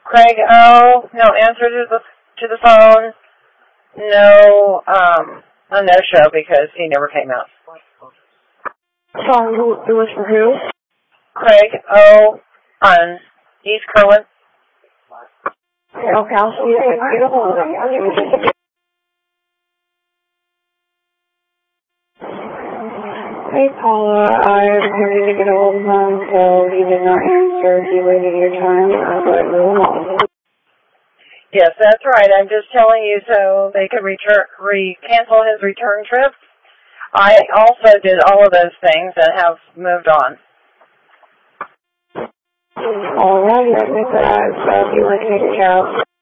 Craig O, no answer to the phone. No, a no-show because he never came out. Sorry, it was for who? Craig O on East Kerwin. Okay, I'll see if I can get a hold of you. Hey Paula, I'm trying to get a hold of him, so he did not answer. He waited your time, I thought I'd move on. Yes, that's right. I'm just telling you so they can cancel his return trip. I also did all of those things and have moved on. Alrighty, I think that you were taken care of.